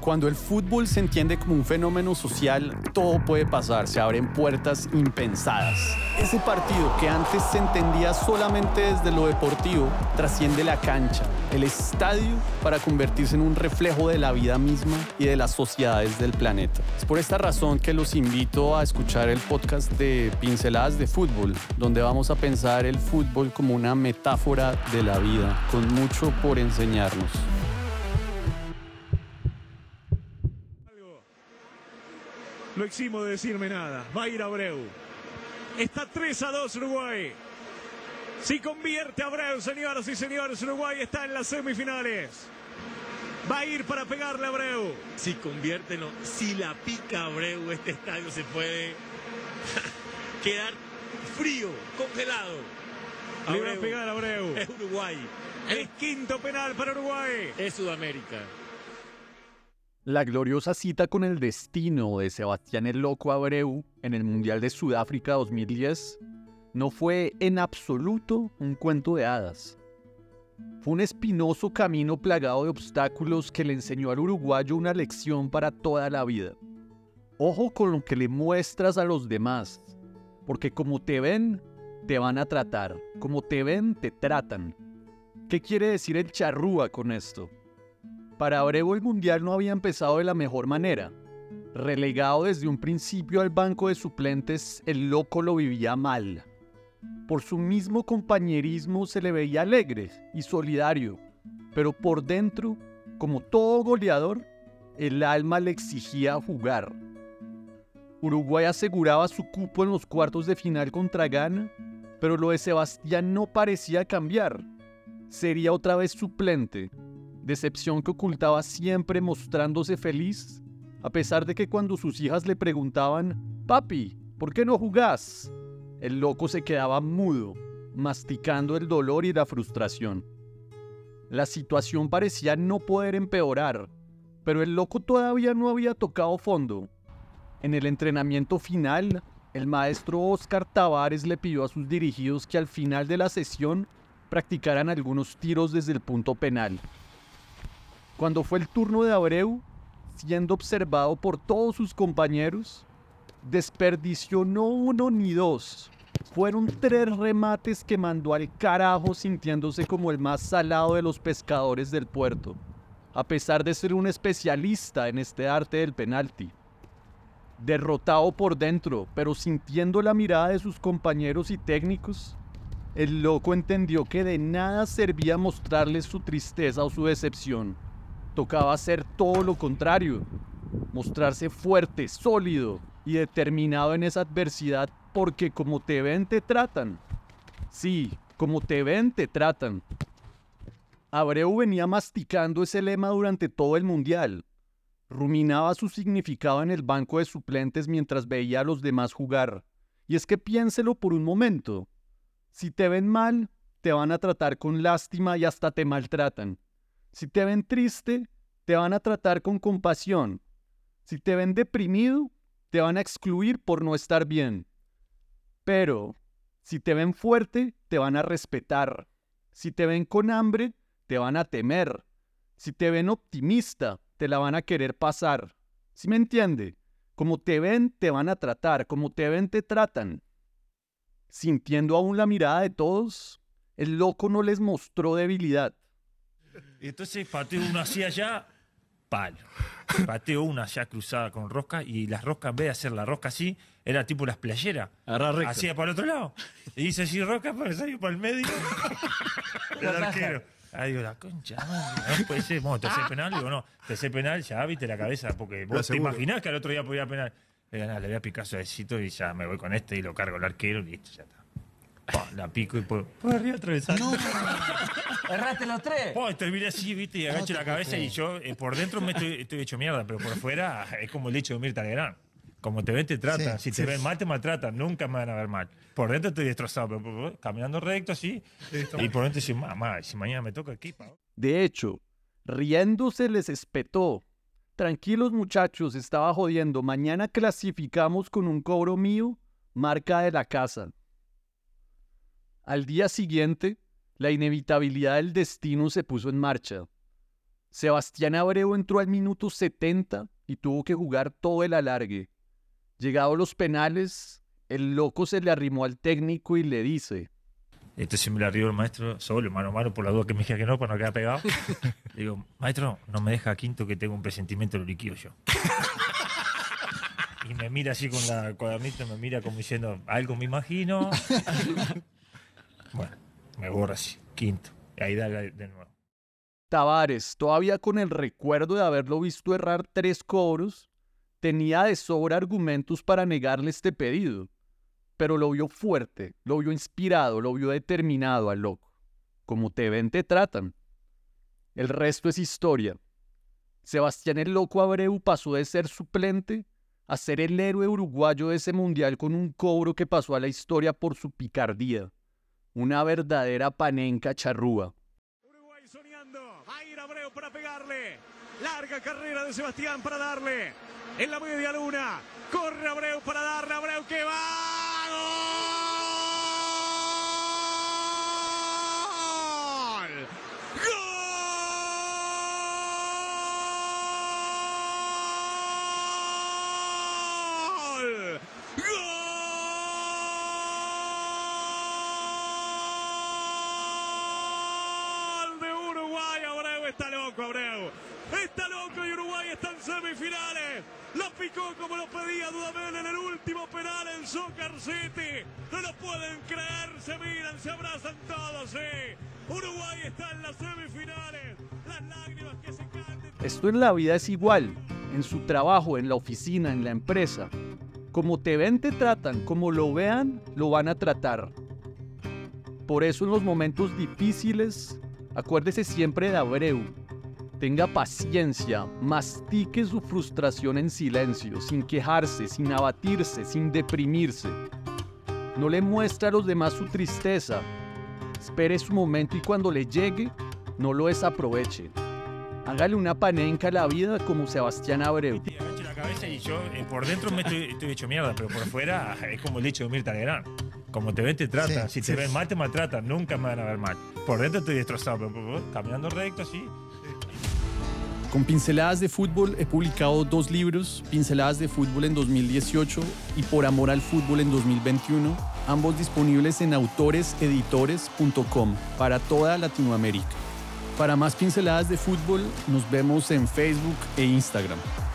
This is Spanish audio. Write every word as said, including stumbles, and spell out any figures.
Cuando el fútbol se entiende como un fenómeno social, todo puede pasar, se abren puertas impensadas. Ese partido que antes se entendía solamente desde lo deportivo, trasciende la cancha, el estadio, para convertirse en un reflejo de la vida misma y de las sociedades del planeta. Es por esta razón que los invito a escuchar el podcast de Pinceladas de Fútbol, donde vamos a pensar el fútbol como una metáfora de la vida, con mucho por enseñarnos. Lo eximo de decirme nada. Va a ir Abreu. Está tres a dos Uruguay. Si convierte Abreu, señoras y señores, Uruguay está en las semifinales. Va a ir para pegarle a Abreu. Si convierte, no. Si la pica Abreu, este estadio se puede quedar frío, congelado. Le va a pegar a Abreu. Es Uruguay. Es quinto penal para Uruguay. Es Sudamérica. La gloriosa cita con el destino de Sebastián el Loco Abreu en el Mundial de Sudáfrica dos mil diez no fue en absoluto un cuento de hadas. Fue un espinoso camino plagado de obstáculos que le enseñó al uruguayo una lección para toda la vida. Ojo con lo que le muestras a los demás, porque como te ven, te van a tratar. Como te ven, te tratan. ¿Qué quiere decir el charrúa con esto? Para Abreu el Mundial no había empezado de la mejor manera. Relegado desde un principio al banco de suplentes, el Loco lo vivía mal. Por su mismo compañerismo se le veía alegre y solidario, pero por dentro, como todo goleador, el alma le exigía jugar. Uruguay aseguraba su cupo en los cuartos de final contra Ghana, pero lo de Sebastián no parecía cambiar. Sería otra vez suplente. Decepción que ocultaba siempre mostrándose feliz, a pesar de que cuando sus hijas le preguntaban, «Papi, ¿por qué no jugás?», el Loco se quedaba mudo, masticando el dolor y la frustración. La situación parecía no poder empeorar, pero el Loco todavía no había tocado fondo. En el entrenamiento final, el maestro Oscar Tavares le pidió a sus dirigidos que al final de la sesión practicaran algunos tiros desde el punto penal. Cuando fue el turno de Abreu, siendo observado por todos sus compañeros, desperdició no uno ni dos. Fueron tres remates que mandó al carajo sintiéndose como el más salado de los pescadores del puerto, a pesar de ser un especialista en este arte del penalti. Derrotado por dentro, pero sintiendo la mirada de sus compañeros y técnicos, el Loco entendió que de nada servía mostrarles su tristeza o su decepción. Tocaba hacer todo lo contrario, mostrarse fuerte, sólido y determinado en esa adversidad, porque como te ven, te tratan. Sí, como te ven, te tratan. Abreu venía masticando ese lema durante todo el Mundial. Ruminaba su significado en el banco de suplentes mientras veía a los demás jugar. Y es que piénselo por un momento. Si te ven mal, te van a tratar con lástima y hasta te maltratan. Si te ven triste, te van a tratar con compasión. Si te ven deprimido, te van a excluir por no estar bien. Pero, si te ven fuerte, te van a respetar. Si te ven con hambre, te van a temer. Si te ven optimista, te la van a querer pasar. ¿Sí me entiende? Como te ven, te van a tratar. Como te ven, te tratan. Sintiendo aún la mirada de todos, el Loco no les mostró debilidad. Y entonces pateo uno así allá, palo. Pateo una allá cruzada con rosca, y las roscas, en vez de hacer la rosca así, era tipo las playeras. Hacía para el otro lado. Y hice así rosca, para salir para el medio. El arquero. Ahí digo, la concha, madre, no puede ser. Bueno, tercer penal, digo, no, tercer penal, ya viste la cabeza, porque vos te imaginás que al otro día podía penal. Le gané, le voy a picar suavecito y ya me voy con este y lo cargo al arquero y listo, ya está. Oh, la pico y por, por arriba atravesar. No, erraste los tres. Oh, terminé así, viste, y agacho no la cabeza puedo. y yo eh, por dentro me estoy, estoy hecho mierda, pero por fuera es como el dicho de Mirta Legrand. Como te ven, te tratan. Sí, si te sí. ven mal, te maltratan. Nunca me van a ver mal. Por dentro estoy destrozado, pero por- por- caminando recto así. Y por dentro digo, mamá, si mañana me toca aquí, pa. De hecho, riéndose les espetó. Tranquilos muchachos, estaba jodiendo. Mañana clasificamos con un cobro mío, marca de la casa. Al día siguiente, la inevitabilidad del destino se puso en marcha. Sebastián Abreu entró al minuto setenta y tuvo que jugar todo el alargue. Llegados los penales, el loco se le arrimó al técnico y le dice: Entonces me la arriba el maestro, solo, mano a mano, por la duda que me diga que no, para no quedar pegado. Le digo, maestro, no me deja quinto que tengo un presentimiento, lo liquido yo. Y me mira así con la cuadernita, me mira como diciendo, algo me imagino. Bueno, me borra así, quinto. Y ahí da de nuevo. Tavares, todavía con el recuerdo de haberlo visto errar tres cobros, tenía de sobra argumentos para negarle este pedido. Pero lo vio fuerte, lo vio inspirado, lo vio determinado al loco. Como te ven, te tratan. El resto es historia. Sebastián el Loco Abreu pasó de ser suplente a ser el héroe uruguayo de ese mundial con un cobro que pasó a la historia por su picardía. Una verdadera panenca charrúa. Uruguay soñando. Va a ir Abreu para pegarle. Larga carrera de Sebastián para darle. En la media luna. Corre Abreu para darle. Abreu que va. Está loco Abreu, está loco y Uruguay está en semifinales. Lo picó como lo pedía Dudamel en el último penal en Soccer City. No lo pueden creer, se miran, se abrazan todos, sí. Uruguay está en las semifinales. Las lágrimas que se caen. Esto en la vida es igual, en su trabajo, en la oficina, en la empresa. Como te ven, te tratan, como lo vean, lo van a tratar. Por eso en los momentos difíciles, acuérdese siempre de Abreu. Tenga paciencia, mastique su frustración en silencio, sin quejarse, sin abatirse, sin deprimirse. No le muestre a los demás su tristeza. Espere su momento y cuando le llegue, no lo desaproveche. Hágale una panenca a la vida como Sebastián Abreu. Me agacho la cabeza y yo eh, por dentro me estoy, estoy hecho mierda, pero por afuera es como el dicho de Mirta Legrand. Como te ven, te tratan. Sí, si te sí. ven mal, te maltratan. Nunca me van a ver mal. Por dentro estoy destrozado, pero caminando recto, así. Con Pinceladas de Fútbol he publicado dos libros, Pinceladas de Fútbol en dos mil dieciocho y Por Amor al Fútbol en dos mil veintiuno, ambos disponibles en autores editores punto com para toda Latinoamérica. Para más Pinceladas de Fútbol, nos vemos en Facebook e Instagram.